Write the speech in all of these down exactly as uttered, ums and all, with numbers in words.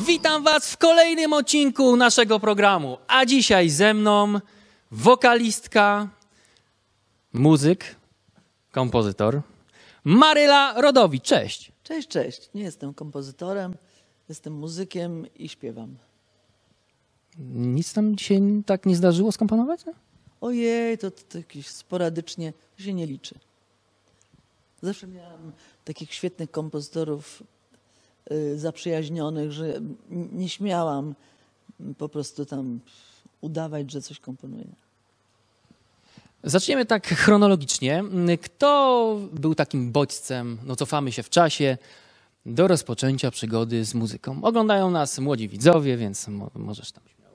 Witam Was w kolejnym odcinku naszego programu. A dzisiaj ze mną wokalistka, muzyk, kompozytor Maryla Rodowicz. Cześć. Cześć, cześć. Nie jestem kompozytorem, jestem muzykiem i śpiewam. Nic tam dzisiaj tak nie zdarzyło skomponować? Nie? Ojej, to, to, to jakieś sporadycznie to się nie liczy. Zawsze miałam takich świetnych kompozytorów y, zaprzyjaźnionych, że nie śmiałam po prostu tam udawać, że coś komponuję. Zaczniemy tak chronologicznie. Kto był takim bodźcem, no cofamy się w czasie, do rozpoczęcia przygody z muzyką? Oglądają nas młodzi widzowie, więc mo możesz tam śmiało.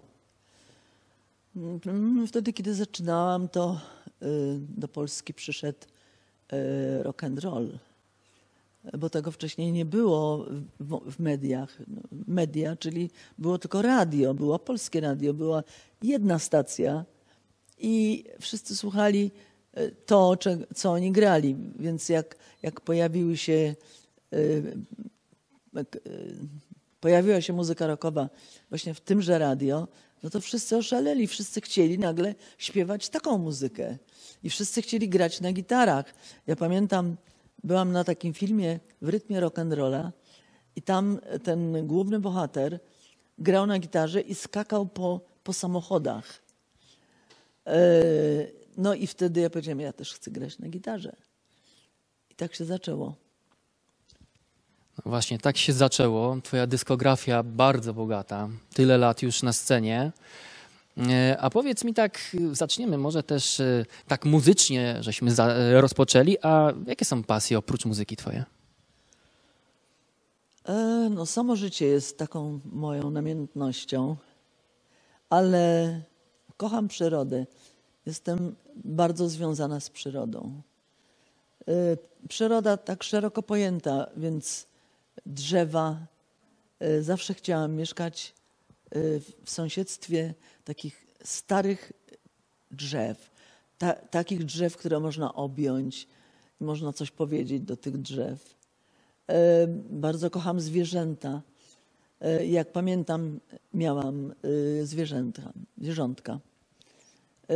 Wtedy, kiedy zaczynałam, to y, do Polski przyszedł y, rock and roll, bo tego wcześniej nie było w, w mediach. Media, czyli było tylko radio, było polskie radio, była jedna stacja i wszyscy słuchali to, co oni grali. Więc jak, jak pojawiły się, y, y, pojawiła się muzyka rockowa właśnie w tymże radio, no to wszyscy oszaleli, wszyscy chcieli nagle śpiewać taką muzykę. I wszyscy chcieli grać na gitarach. Ja pamiętam, byłam na takim filmie w rytmie rock'n'rolla i tam ten główny bohater grał na gitarze i skakał po, po samochodach. No i wtedy ja powiedziałam, ja też chcę grać na gitarze. I tak się zaczęło. No właśnie, tak się zaczęło. Twoja dyskografia bardzo bogata. Tyle lat już na scenie. A powiedz mi tak, zaczniemy może też tak muzycznie, żeśmy za, rozpoczęli. A jakie są pasje oprócz muzyki twoje? E, no samo życie jest taką moją namiętnością, ale kocham przyrodę. Jestem bardzo związana z przyrodą. E, przyroda tak szeroko pojęta, więc drzewa. E, zawsze chciałam mieszkać e, w sąsiedztwie takich starych drzew. Ta, takich drzew, które można objąć i można coś powiedzieć do tych drzew. E, bardzo kocham zwierzęta. E, jak pamiętam, miałam e, zwierzęta, zwierzątka. E,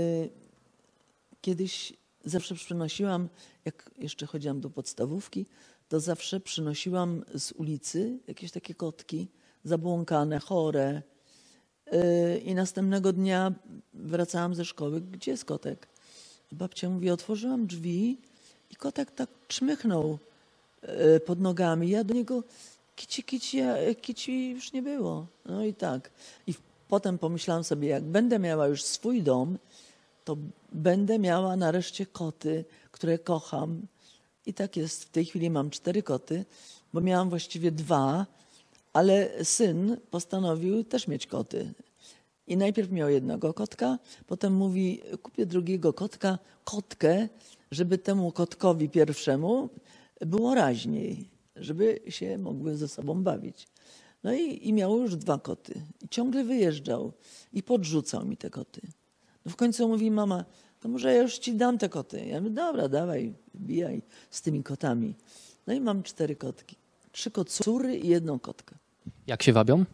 kiedyś zawsze przynosiłam, jak jeszcze chodziłam do podstawówki, to zawsze przynosiłam z ulicy jakieś takie kotki zabłąkane, chore. E, I następnego dnia wracałam ze szkoły. Gdzie jest kotek? Babcia mówi, otworzyłam drzwi i kotek tak czmychnął pod nogami. Ja do niego kici, kici, a kici już nie było. No i tak. I potem pomyślałam sobie, jak będę miała już swój dom, to będę miała nareszcie koty, które kocham. I tak jest. W tej chwili mam cztery koty, bo miałam właściwie dwa, ale syn postanowił też mieć koty. I najpierw miał jednego kotka, potem mówi, kupię drugiego kotka, kotkę, żeby temu kotkowi pierwszemu było raźniej, żeby się mogły ze sobą bawić. No i, i miał już dwa koty. I ciągle wyjeżdżał i podrzucał mi te koty. No w końcu mówi, mama, to może ja już ci dam te koty. Ja mówię, dobra, dawaj, wbijaj z tymi kotami. No i mam cztery kotki. Trzy kocury i jedną kotkę. Jak się wabią?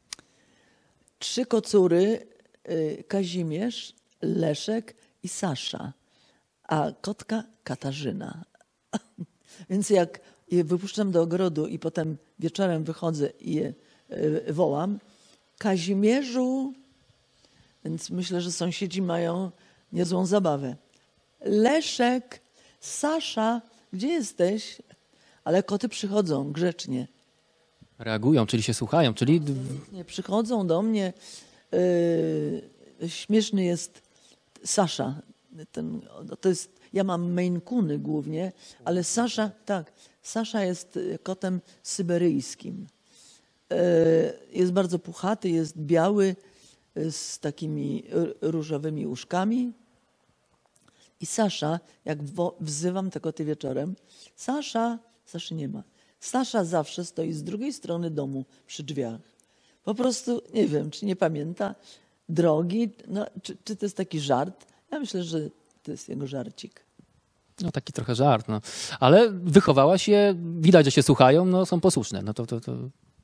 Trzy kocury, y, Kazimierz, Leszek i Sasza, a kotka Katarzyna. Więc jak je wypuszczam do ogrodu i potem wieczorem wychodzę i je y, wołam, Kazimierzu, więc myślę, że sąsiedzi mają niezłą zabawę. Leszek, Sasza, gdzie jesteś? Ale koty przychodzą grzecznie. Reagują, czyli się słuchają, czyli... Nie, przychodzą do mnie. Yy, śmieszny jest Sasza. Ten, to jest, ja mam Maine Coony głównie, ale Sasza, tak, Sasza jest kotem syberyjskim. Yy, jest bardzo puchaty, jest biały, z takimi różowymi uszkami. I Sasza, jak wo, wzywam te koty wieczorem, Sasza, Saszy nie ma. Sasza zawsze stoi z drugiej strony domu przy drzwiach. Po prostu, nie wiem, czy nie pamięta drogi, no, czy, czy to jest taki żart. Ja myślę, że to jest jego żarcik. No taki trochę żart, no. Ale wychowałaś je, widać, że się słuchają, no są posłuszne. No to, to, to...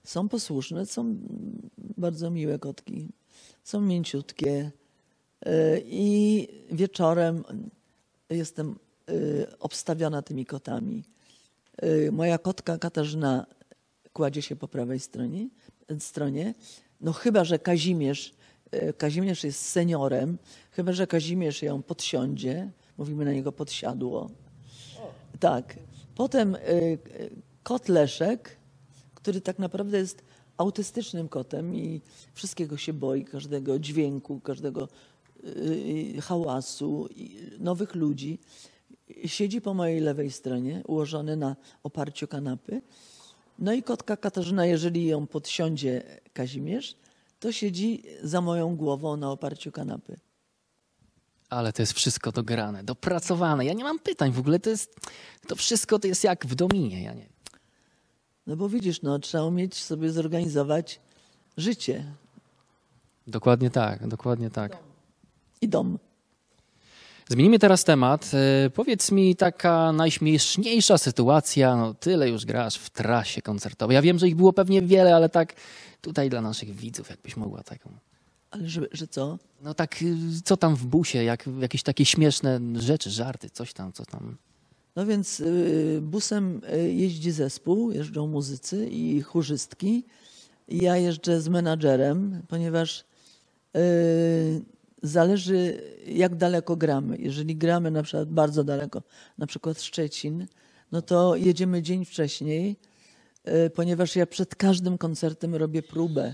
Są posłuszne, są bardzo miłe kotki. Są mięciutkie. Y, I wieczorem jestem y, obstawiona tymi kotami. Y, Moja kotka Katarzyna kładzie się po prawej stronie, stronie. No chyba, że Kazimierz, y, Kazimierz jest seniorem, chyba, że Kazimierz ją podsiądzie. Mówimy na niego podsiadło. Tak. Potem y, y, kot Leszek, który tak naprawdę jest autystycznym kotem i wszystkiego się boi, każdego dźwięku, każdego y, hałasu, i nowych ludzi. Siedzi po mojej lewej stronie, ułożony na oparciu kanapy. No i kotka Katarzyna, jeżeli ją podsiądzie Kazimierz, to siedzi za moją głową na oparciu kanapy. Ale to jest wszystko dograne, dopracowane. Ja nie mam pytań w ogóle. To jest, to wszystko to jest jak w dominie. Ja nie. No bo widzisz, no, trzeba umieć sobie zorganizować życie Dokładnie tak, dokładnie tak. i dom. Zmienimy teraz temat. E, Powiedz mi taka najśmieszniejsza sytuacja, no tyle już grasz w trasie koncertowej. Ja wiem, że ich było pewnie wiele, ale tak tutaj dla naszych widzów, jakbyś mogła taką. Ale że, że co? No tak, y, co tam w busie, jak, jakieś takie śmieszne rzeczy, żarty, coś tam, co tam. No więc y, busem y, jeździ zespół, jeżdżą muzycy i chórzystki. I ja jeżdżę z menadżerem, ponieważ y, zależy jak daleko gramy. Jeżeli gramy na przykład bardzo daleko, na przykład Szczecin, no to jedziemy dzień wcześniej, y, ponieważ ja przed każdym koncertem robię próbę.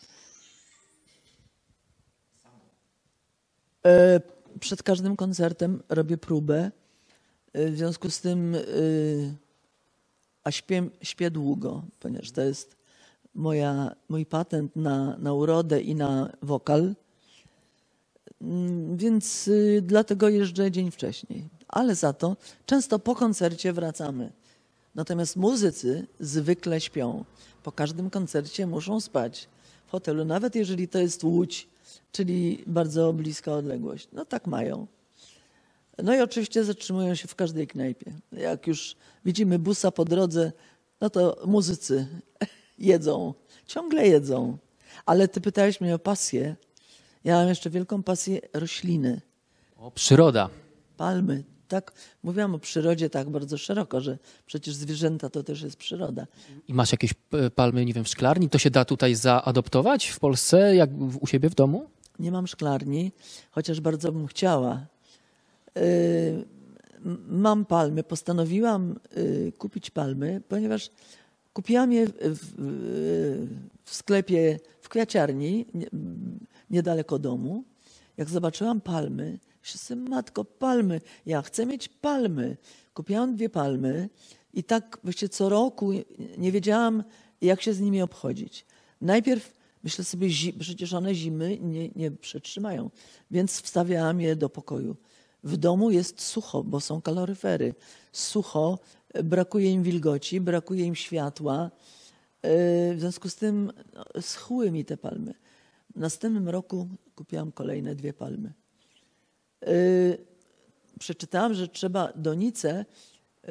Y, Przed każdym koncertem robię próbę. W związku z tym, y, a śpię, śpię długo, ponieważ to jest moja, mój patent na, na urodę i na wokal, Mm, więc y, dlatego jeżdżę dzień wcześniej. Ale za to często po koncercie wracamy. Natomiast muzycy zwykle śpią. Po każdym koncercie muszą spać w hotelu, nawet jeżeli to jest Łódź, czyli bardzo bliska odległość. No tak mają. No i oczywiście zatrzymują się w każdej knajpie. Jak już widzimy busa po drodze, no to muzycy jedzą, ciągle jedzą. Ale ty pytałeś mnie o pasję. Ja mam jeszcze wielką pasję rośliny, O, przyroda. palmy. Tak, mówiłam o przyrodzie tak bardzo szeroko, że przecież zwierzęta to też jest przyroda. I masz jakieś e, palmy, nie wiem, w szklarni? To się da tutaj zaadoptować w Polsce, jak w- u siebie w domu? Nie mam szklarni, chociaż bardzo bym chciała. Y, m- Mam palmy, postanowiłam y, kupić palmy, ponieważ kupiłam je w, w, w sklepie, w kwiaciarni, nie, niedaleko domu. Jak zobaczyłam palmy, wszyscy, matko, palmy, ja chcę mieć palmy. Kupiłam dwie palmy i tak właściwie co roku nie wiedziałam, jak się z nimi obchodzić. Najpierw myślę sobie, zi- przecież one zimy nie, nie przetrzymają, więc wstawiałam je do pokoju. W domu jest sucho, bo są kaloryfery. Sucho, e, brakuje im wilgoci, brakuje im światła. E, W związku z tym no, schły mi te palmy. W następnym roku kupiłam kolejne dwie palmy. E, Przeczytałam, że trzeba donicę e,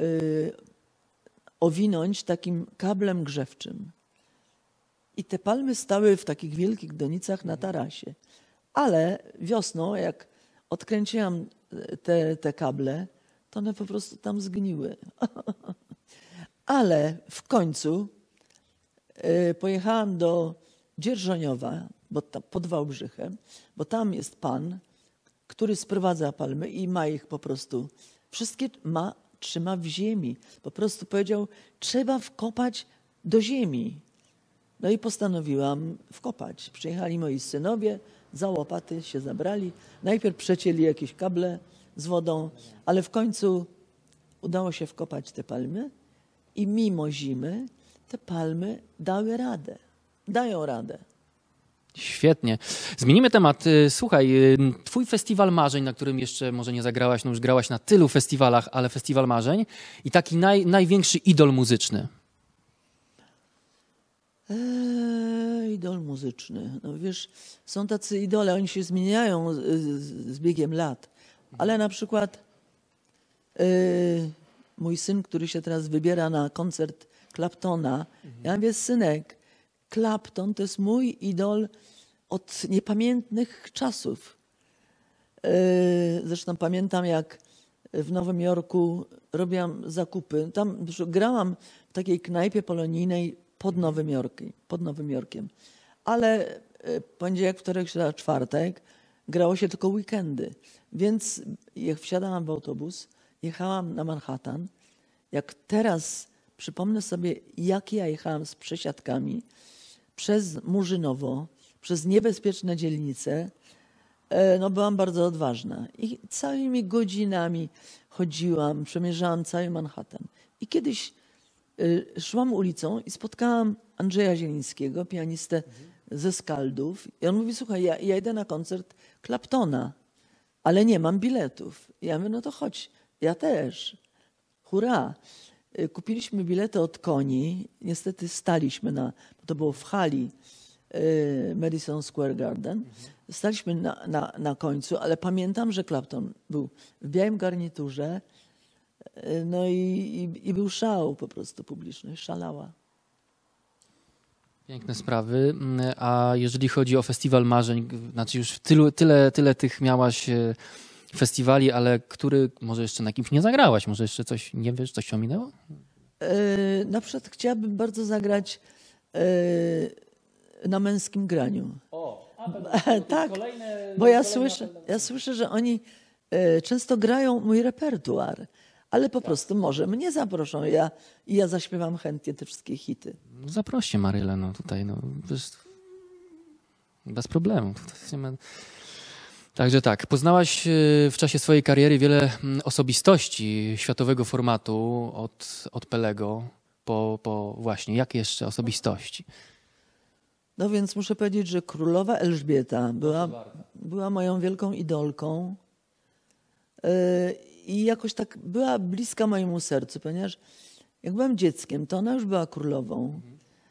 owinąć takim kablem grzewczym. I te palmy stały w takich wielkich donicach na tarasie. Ale wiosną, jak odkręciłam te, te kable, to one po prostu tam zgniły. Ale w końcu y, pojechałam do Dzierżoniowa, bo ta, pod Wałbrzychem, bo tam jest pan, który sprowadza palmy i ma ich po prostu, wszystkie ma, trzyma w ziemi. Po prostu powiedział, trzeba wkopać do ziemi. No i postanowiłam wkopać. Przyjechali moi synowie, za łopaty się zabrali. Najpierw przecięli jakieś kable z wodą, ale w końcu udało się wkopać te palmy i mimo zimy te palmy dały radę. Dają radę. Świetnie. Zmienimy temat. Y, Słuchaj, y, twój festiwal marzeń, na którym jeszcze może nie zagrałaś, no już grałaś na tylu festiwalach, ale festiwal marzeń i taki naj, największy idol muzyczny. Eee, idol muzyczny. No wiesz, są tacy idole, oni się zmieniają z, z, z biegiem lat. Ale na przykład e, mój syn, który się teraz wybiera na koncert Claptona, ja mówię, synek, Clapton to jest mój idol od niepamiętnych czasów. Yy, Zresztą pamiętam, jak w Nowym Jorku robiłam zakupy. Tam grałam w takiej knajpie polonijnej pod Nowym Jorkiem, pod Nowym Jorkiem. Ale yy, poniedziałek, wtorek, środa, czwartek grało się tylko weekendy. Więc jak wsiadałam w autobus, jechałam na Manhattan. Jak teraz przypomnę sobie, jak ja jechałam z przesiadkami przez Murzynowo, przez niebezpieczne dzielnice, no byłam bardzo odważna. I całymi godzinami chodziłam, przemierzałam cały Manhattan. I kiedyś szłam ulicą i spotkałam Andrzeja Zielińskiego, pianistę ze Skaldów. I on mówi, słuchaj, ja, ja idę na koncert Claptona, ale nie mam biletów. Ja mówię, no to chodź, ja też. Hurra. Kupiliśmy bilety od koni. Niestety staliśmy na, bo to było w hali Madison Square Garden. Staliśmy na, na, na końcu, ale pamiętam, że Clapton był w białym garniturze, no i, i, i był szał po prostu, publiczność szalała. Piękne sprawy. A jeżeli chodzi o Festiwal Marzeń, znaczy już tylu, tyle, tyle tych miałaś festiwali, ale który może jeszcze na kimś nie zagrałaś? Może jeszcze coś, nie wiesz, coś się ominęło? Yy, na przykład chciałabym bardzo zagrać yy, na Męskim Graniu. O, tak, bo ja słyszę, ja słyszę, że oni yy, często grają mój repertuar, ale po prostu może mnie zaproszą ja, i ja zaśpiewam chętnie te wszystkie hity. Zaproście Marylę, no tutaj, no bez problemu. Tutaj nie ma... Także tak, poznałaś w czasie swojej kariery wiele osobistości światowego formatu, od, od Pelego po, po właśnie, jakie jeszcze osobistości? No więc muszę powiedzieć, że królowa Elżbieta była, była moją wielką idolką yy, i jakoś tak była bliska mojemu sercu, ponieważ jak byłam dzieckiem, to ona już była królową.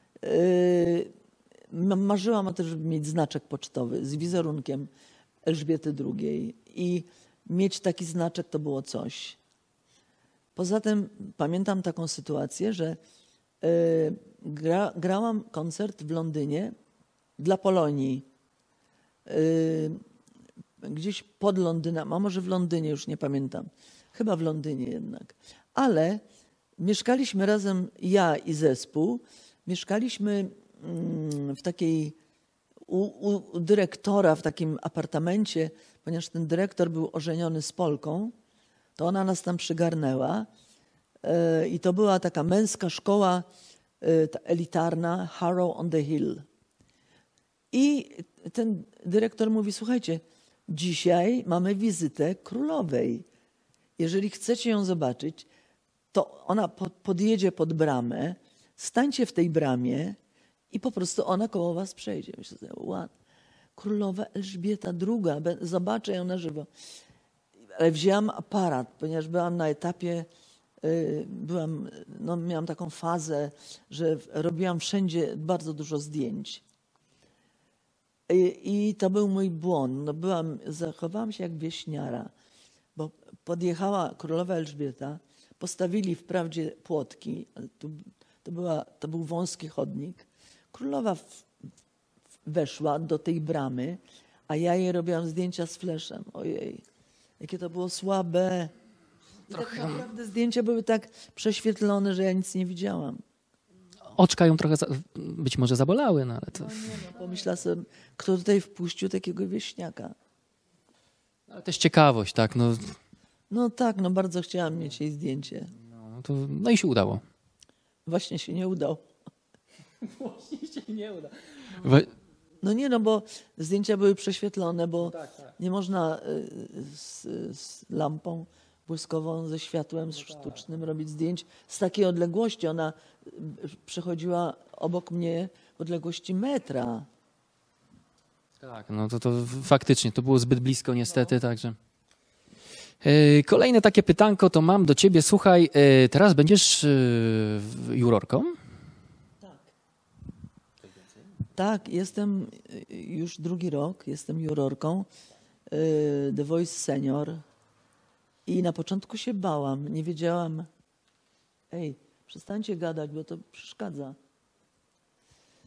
Yy, marzyłam o tym, żeby mieć znaczek pocztowy z wizerunkiem Elżbiety drugiej i mieć taki znaczek to było coś. Poza tym pamiętam taką sytuację, że y, gra, grałam koncert w Londynie dla Polonii. Y, gdzieś pod Londynem, a może w Londynie, już nie pamiętam. Chyba w Londynie jednak. Ale mieszkaliśmy razem, ja i zespół, mieszkaliśmy mm, w takiej U, u dyrektora w takim apartamencie, ponieważ ten dyrektor był ożeniony z Polką, to ona nas tam przygarnęła yy, i to była taka męska szkoła yy, ta elitarna, Harrow on the Hill. I ten dyrektor mówi, słuchajcie, dzisiaj mamy wizytę królowej. Jeżeli chcecie ją zobaczyć, to ona pod, podjedzie pod bramę, stańcie w tej bramie, i po prostu ona koło was przejdzie. Myślę sobie, wow, królowa Elżbieta druga, zobaczę ją na żywo. Ale wzięłam aparat, ponieważ byłam na etapie, byłam, no miałam taką fazę, że robiłam wszędzie bardzo dużo zdjęć. I, i to był mój błąd. No byłam, zachowałam się jak wieśniara, bo podjechała królowa Elżbieta, postawili wprawdzie płotki, ale tu, to, była, to był wąski chodnik. Królowa w, w, weszła do tej bramy, a ja jej robiłam zdjęcia z fleszem. Ojej, jakie to było słabe. I tak naprawdę zdjęcia były tak prześwietlone, że ja nic nie widziałam. Oczka ją trochę za, być może zabolały, no ale to... No nie, no, pomyślała sobie, kto tutaj wpuścił takiego wieśniaka. Ale też ciekawość, tak? No, no tak, no bardzo chciałam mieć jej zdjęcie. No, to, no i się udało. Właśnie się nie udało. Właśnie się nie uda. No nie, no bo zdjęcia były prześwietlone, bo no tak, tak. nie można z, z lampą błyskową, ze światłem sztucznym robić zdjęć z takiej odległości. Ona przechodziła obok mnie w odległości metra. Tak, no to, to faktycznie, to było zbyt blisko niestety, no. Także... Kolejne takie pytanko to mam do ciebie. Słuchaj, teraz będziesz jurorką? Tak, jestem już drugi rok, jestem jurorką The Voice Senior i na początku się bałam, nie wiedziałam, ej, przestańcie gadać, bo to przeszkadza.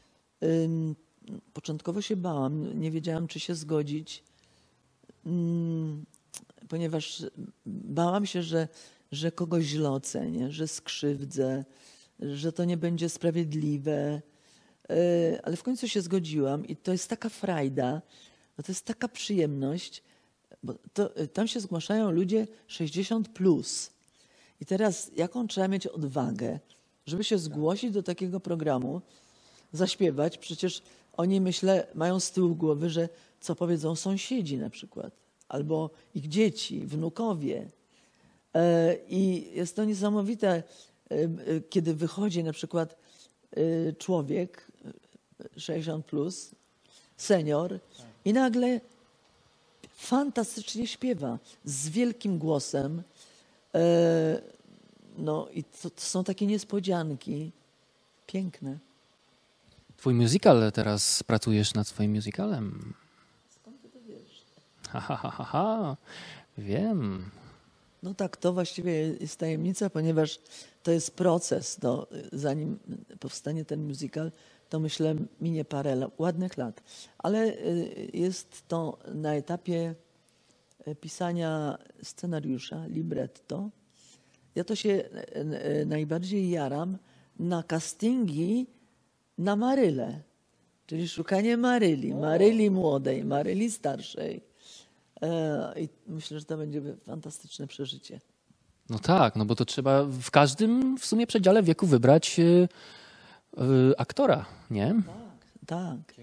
Ym, początkowo się bałam, nie wiedziałam, czy się zgodzić, ym, ponieważ bałam się, że, że kogoś źle ocenię, że skrzywdzę, że to nie będzie sprawiedliwe. Yy, ale w końcu się zgodziłam i to jest taka frajda, no to jest taka przyjemność, bo to, tam się zgłaszają ludzie sześćdziesiąt plus. I teraz jaką trzeba mieć odwagę, żeby się zgłosić do takiego programu, zaśpiewać? Przecież oni, myślę, mają z tyłu głowy, że co powiedzą sąsiedzi na przykład, albo ich dzieci, wnukowie. Yy, I jest to niesamowite, yy, kiedy wychodzi na przykład yy, człowiek sześćdziesiąt plus, senior, i nagle fantastycznie śpiewa, z wielkim głosem. E, no i to, to są takie niespodzianki. Piękne. Twój musical, teraz pracujesz nad swoim musicalem. Skąd ty to wiesz? Ha, ha, ha, ha, ha. Wiem. No tak, to właściwie jest tajemnica, ponieważ to jest proces. No, zanim powstanie ten musical, to myślę minie parę lat, ładnych lat. Ale jest to na etapie pisania scenariusza, libretto. Ja to się najbardziej jaram na castingi na Marylę, czyli szukanie Maryli, Maryli młodej, Maryli starszej. I myślę, że to będzie fantastyczne przeżycie. No tak, no bo to trzeba w każdym w sumie przedziale wieku wybrać y, y, aktora, nie? Tak, tak.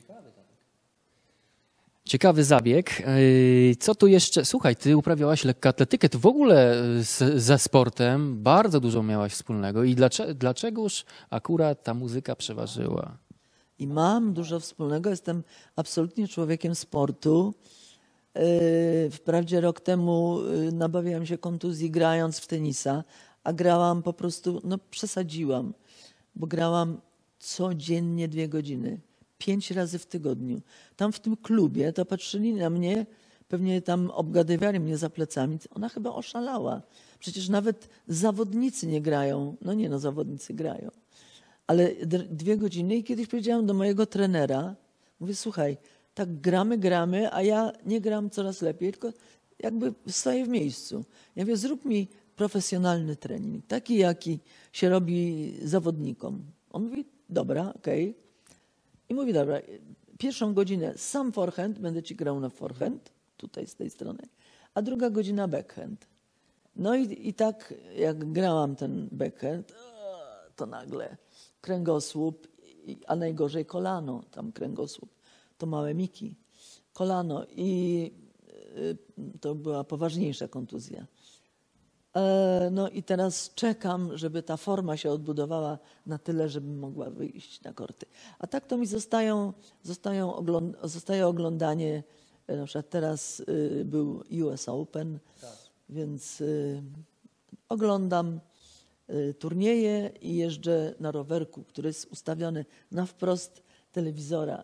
Ciekawy zabieg. Y, Co tu jeszcze? Słuchaj, ty uprawiałaś lekkoatletykę. Ty w ogóle z, ze sportem bardzo dużo miałaś wspólnego. I dlaczego, dlaczegoż akurat ta muzyka przeważyła? I mam dużo wspólnego. Jestem absolutnie człowiekiem sportu. Yy, Wprawdzie rok temu yy, nabawiłam się kontuzji grając w tenisa, a grałam po prostu, no przesadziłam, bo grałam codziennie dwie godziny, pięć razy w tygodniu. Tam w tym klubie to patrzyli na mnie, pewnie tam obgadywali mnie za plecami. Ona chyba oszalała. Przecież nawet zawodnicy nie grają. No nie, no zawodnicy grają. Ale d- dwie godziny i kiedyś powiedziałam do mojego trenera, mówię, słuchaj, tak gramy, gramy, a ja nie gram coraz lepiej, tylko jakby stoję w miejscu. Ja mówię, zrób mi profesjonalny trening, taki jaki się robi zawodnikom. On mówi, dobra, okej. Okay. I mówi, dobra, pierwszą godzinę sam forehand, będę ci grał na forehand, tutaj z tej strony, a druga godzina backhand. No i, i tak jak grałam ten backhand, to nagle kręgosłup, a najgorzej kolano, tam kręgosłup. To małe miki, kolano i to była poważniejsza kontuzja. No i teraz czekam, żeby ta forma się odbudowała na tyle, żebym mogła wyjść na korty. A tak to mi zostają, zostają ogląd zostaje oglądanie, na przykład teraz był U S Open, tak. Więc oglądam turnieje i jeżdżę na rowerku, który jest ustawiony na wprost telewizora.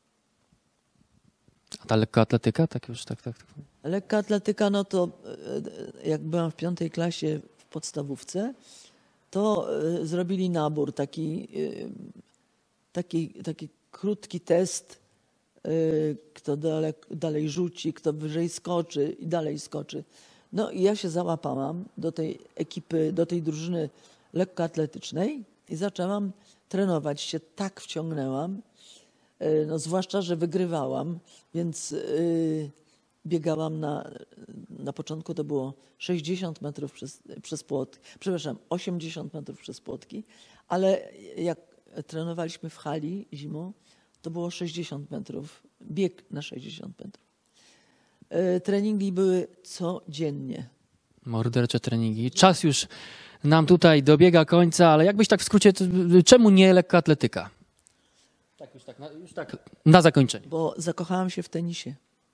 A ta lekkoatletyka? Tak już, tak, tak. tak. Lekka atletyka, no to jak byłam w piątej klasie w podstawówce, to zrobili nabór, taki, taki, taki krótki test, kto dalej, dalej rzuci, kto wyżej skoczy i dalej skoczy. No i ja się załapałam do tej ekipy, do tej drużyny lekkoatletycznej i zaczęłam trenować się, tak wciągnęłam, no zwłaszcza, że wygrywałam, więc yy, biegałam na, na początku to było sześćdziesiąt metrów przez, przez płotki, przepraszam, osiemdziesiąt metrów przez płotki, ale jak trenowaliśmy w hali zimą, to było sześćdziesiąt metrów, bieg na sześćdziesiąt metrów. Yy, treningi były codziennie. Mordercze treningi. Czas już nam tutaj dobiega końca, ale jakbyś tak w skrócie, to, czemu nie lekkoatletyka? Tak, już tak, na, już tak na zakończenie. Bo zakochałam się w tenisie.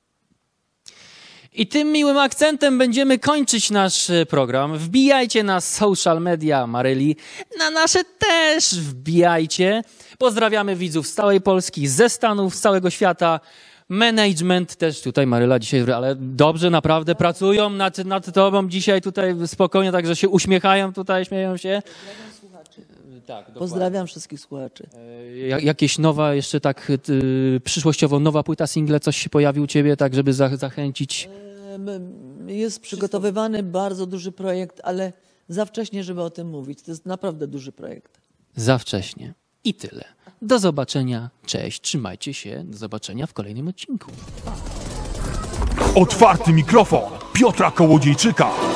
I tym miłym akcentem będziemy kończyć nasz program. Wbijajcie na social media Maryli, na nasze też wbijajcie. Pozdrawiamy widzów z całej Polski, ze Stanów, z całego świata. Management też tutaj Maryla dzisiaj, ale dobrze naprawdę pracują nad, nad tobą dzisiaj tutaj spokojnie, także się uśmiechają tutaj, śmieją się. tak, dokładnie. Pozdrawiam wszystkich słuchaczy. Ja- Jakieś nowa, jeszcze tak y, przyszłościowo nowa płyta, single, coś się pojawi u ciebie, tak żeby za, zachęcić? Em, Jest przygotowywany bardzo duży projekt, ale za wcześnie, żeby o tym mówić. To jest naprawdę duży projekt. Za wcześnie. I tyle. Do zobaczenia. Cześć, trzymajcie się. Do zobaczenia w kolejnym odcinku. Otwarty mikrofon Piotra Kołodziejczyka.